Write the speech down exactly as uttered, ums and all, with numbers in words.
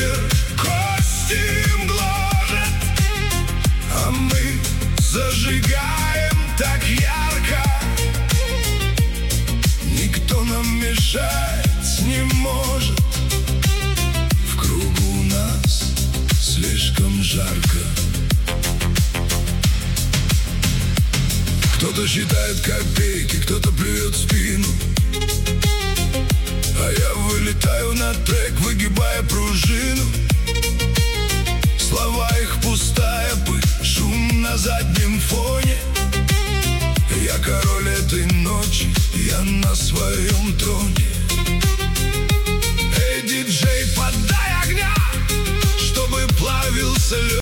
ветер кости им гложет, а мы зажигаем так ярко. Никто нам мешать не может, в кругу нас слишком жарко. Кто-то считает копейки, кто-то плюет в спину, а я вылетаю на трек, выгибая пружину. Слова их пустая пыль, шум на заднем фоне. Я король этой ночи, я на своем троне. Эй, диджей, подай огня, чтобы плавился лед.